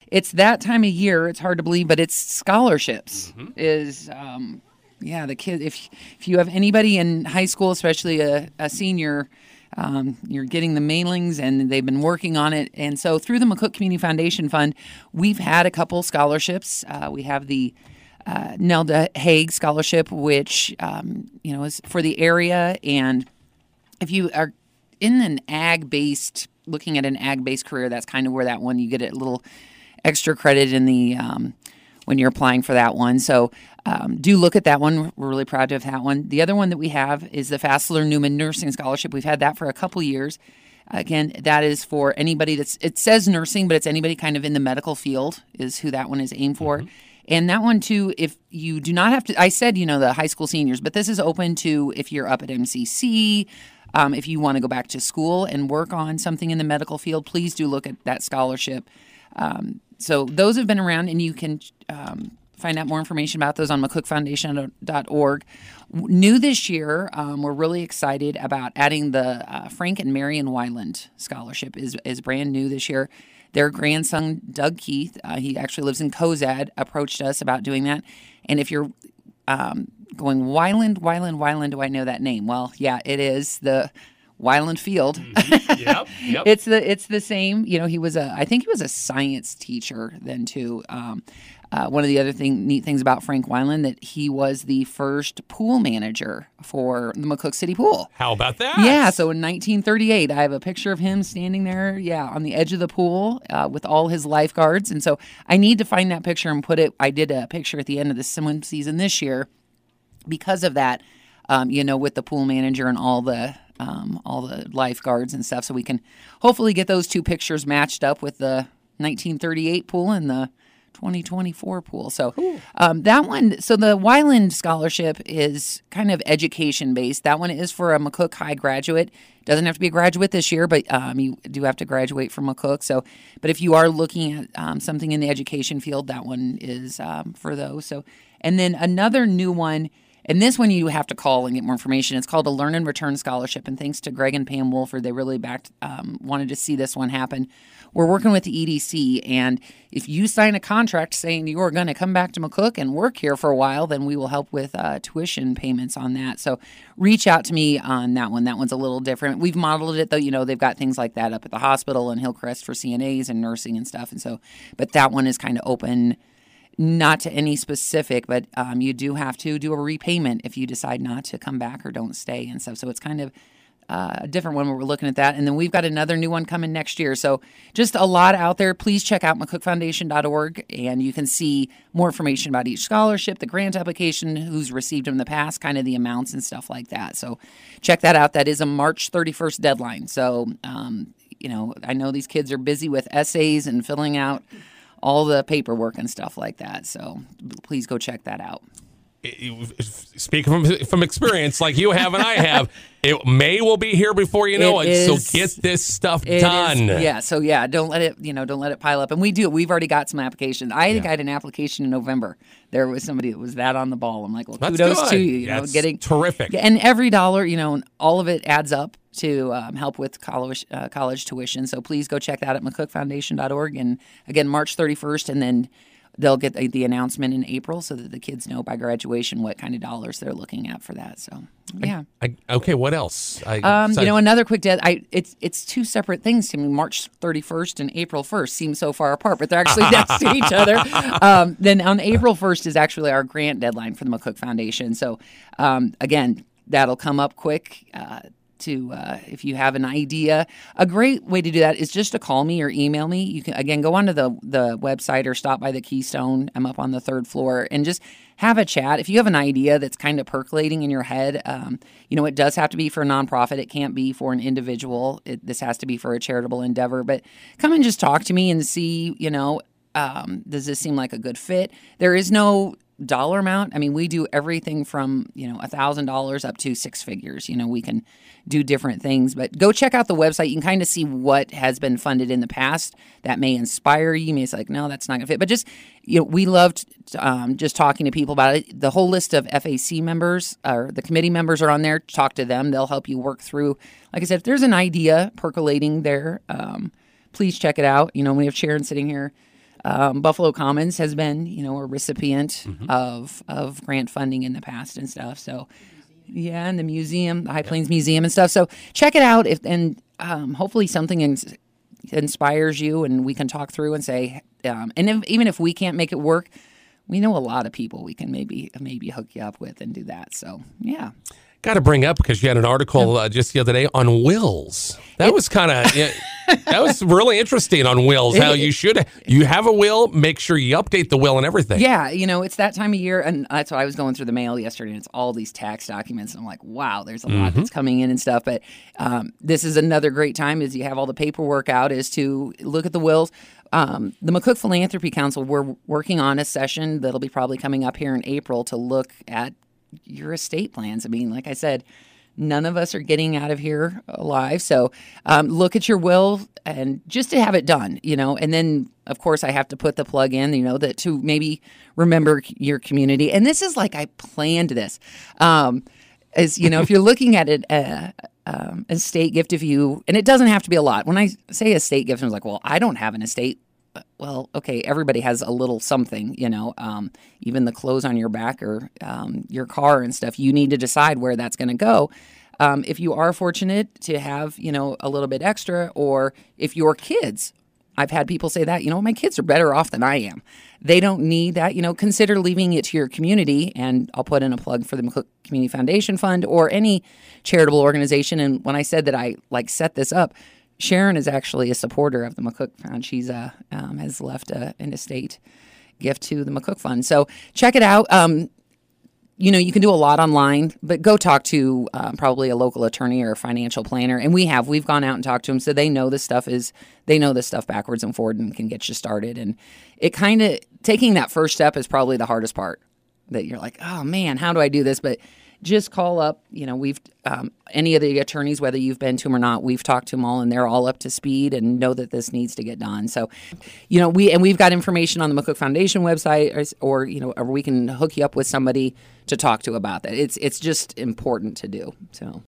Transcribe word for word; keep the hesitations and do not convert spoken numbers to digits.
it's that time of year. It's hard to believe, but it's scholarships. Mm-hmm. Is um, yeah, the kid. If if you have anybody in high school, especially a, a senior, um, you're getting the mailings, and they've been working on it. And so through the McCook Community Foundation Fund, we've had a couple scholarships. Uh, we have the uh, Nelda Haig Scholarship, which um, you know is for the area, and if you are in an ag-based, looking at an ag-based career, that's kind of where that one, you get a little extra credit in the, um, when you're applying for that one. So um, do look at that one. We're really proud to have that one. The other one that we have is the Fassler Newman Nursing Scholarship. We've had that for a couple years. Again, that is for anybody that's, it says nursing, but it's anybody kind of in the medical field is who that one is aimed for. Mm-hmm. And that one, too, if you do not have to, I said, you know, the high school seniors, but this is open to if you're up at M C C, Um, if you want to go back to school and work on something in the medical field, please do look at that scholarship. Um, so those have been around, and you can um, find out more information about those on mccook foundation dot org. New this year, um, we're really excited about adding the uh, Frank and Marion Weiland Scholarship is, is brand new this year. Their grandson, Doug Keith, uh, he actually lives in Cozad, approached us about doing that. And if you're um, going Weiland, Weiland, Weiland, do I know that name? Well, yeah, it is the Weiland Field. Mm-hmm. Yep, yep. It's the it's the same. You know, he was a I think he was a science teacher then too. Um, uh, one of the other thing neat things about Frank Weiland that he was the first pool manager for the McCook City Pool. How about that? Yeah, so in nineteen thirty-eight, I have a picture of him standing there, yeah, on the edge of the pool uh, with all his lifeguards. And so I need to find that picture and put it. I did a picture at the end of the swim season this year because of that. Um, you know, with the pool manager and all the um, all the lifeguards and stuff, so we can hopefully get those two pictures matched up with the nineteen thirty-eight pool and the twenty twenty-four pool. So um, that one, so the Weiland Scholarship is kind of education based. That one is for a McCook High graduate. Doesn't have to be a graduate this year, but um, you do have to graduate from McCook. So, but if you are looking at um, something in the education field, that one is um, for those. So, and then another new one. And this one you have to call and get more information. It's called a Learn and Return Scholarship. And thanks to Greg and Pam Wolford, they really backed, um, wanted to see this one happen. We're working with the E D C. And if you sign a contract saying you're going to come back to McCook and work here for a while, then we will help with uh, tuition payments on that. So reach out to me on that one. That one's a little different. We've modeled it, though. You know, they've got things like that up at the hospital in Hillcrest for C N As and nursing and stuff. And so, but that one is kind of open. Not to any specific, but um, you do have to do a repayment if you decide not to come back or don't stay and stuff. So it's kind of uh, a different one where we're looking at that. And then we've got another new one coming next year. So just a lot out there. Please check out mccook foundation dot org, and you can see more information about each scholarship, the grant application, who's received them in the past, kind of the amounts and stuff like that. So check that out. That is a March thirty-first deadline. So, um, you know, I know these kids are busy with essays and filling out all the paperwork and stuff like that. So please go check that out. Speaking from from experience, like you have and I have, it may will be here before you know it. it. Is, so get this stuff it done. Is, yeah. So yeah, don't let it you know don't let it pile up. And we do. We've already got some applications. I think yeah. I had an application in November. There was somebody that was that on the ball. I'm like, well, That's kudos good. to you. You That's know, getting terrific. And every dollar, you know, all of it adds up to um, help with college uh, college tuition. So please go check that out at mccook foundation dot org. And again, March thirty-first, and then they'll get the, the announcement in April so that the kids know by graduation what kind of dollars they're looking at for that. So, yeah. I, I, okay, what else? I, um, so you know, another quick dead. I it's it's two separate things to me. March thirty-first and April first seem so far apart, but they're actually next to each other. Um, then on April first is actually our grant deadline for the McCook Foundation. So, um, again, that'll come up quick. Uh, to uh, if you have an idea. A great way to do that is just to call me or email me. You can, again, go onto the, the website or stop by the Keystone. I'm up on the third floor, and just have a chat. If you have an idea that's kind of percolating in your head, um, you know, it does have to be for a nonprofit. It can't be for an individual. It, this has to be for a charitable endeavor. But come and just talk to me and see, you know, um, does this seem like a good fit? There is no dollar amount. I mean, we do everything from, you know, one thousand dollars up to six figures. You know, we can do different things, but go check out the website. You can kind of see what has been funded in the past. That may inspire you. You may say like, no, that's not going to fit. But just, you know, we loved um, just talking to people about it. The whole list of F A C members or the committee members are on there. Talk to them. They'll help you work through. Like I said, if there's an idea percolating there, um, please check it out. You know, we have Sharon sitting here. Um, Buffalo Commons has been, you know, a recipient Mm-hmm. of of grant funding in the past and stuff. So, yeah, and the museum, the High Plains Museum and stuff. So check it out, if and um, hopefully something ins- inspires you, and we can talk through and say, um, and if, even if we can't make it work, we know a lot of people we can maybe maybe hook you up with and do that. So yeah. Got to bring up, because you had an article uh, just the other day on wills. That It- was kind of yeah, that was really interesting on wills. How It- you should you have a will, make sure you update the will and everything. Yeah, you know, it's that time of year, and that's why I was going through the mail yesterday, and it's all these tax documents, and I'm like, wow, there's a lot that's coming in and stuff. But um, this is another great time, as you have all the paperwork out, is to look at the wills. Um, the McCook Philanthropy Council, we're working on a session that'll be probably coming up here in April to look at your estate plans. I mean, like I said, none of us are getting out of here alive. So um, look at your will, and just to have it done, you know, and then of course I have to put the plug in, you know, that to maybe remember your community. And this is like, I planned this, um, as you know, if you're looking at it, uh, um, estate gift, if you, and it doesn't have to be a lot. When I say estate gift, I was like, well, I don't have an estate. Well, okay, everybody has a little something, you know, um, even the clothes on your back or um, your car and stuff. You need to decide where that's going to go. Um, if you are fortunate to have, you know, a little bit extra, or if your kids, I've had people say that, you know, my kids are better off than I am. They don't need that, you know, consider leaving it to your community. And I'll put in a plug for the McCook Community Foundation Fund or any charitable organization. And when I said that I like set this up, Sharon is actually a supporter of the McCook Fund. She's uh, um, has left a, an estate gift to the McCook Fund. So check it out. Um, you know, you can do a lot online, but go talk to um, probably a local attorney or a financial planner. And we have, we've gone out and talked to them. So they know this stuff is, they know this stuff backwards and forward and can get you started. And it kind of, taking that first step is probably the hardest part, that you're like, oh man, how do I do this? But just call up, you know, we've, um, any of the attorneys, whether you've been to them or not, we've talked to them all and they're all up to speed and know that this needs to get done. So, you know, we, and we've got information on the McCook Foundation website, or, or you know, or we can hook you up with somebody to talk to about that. It's, it's just important to do. So.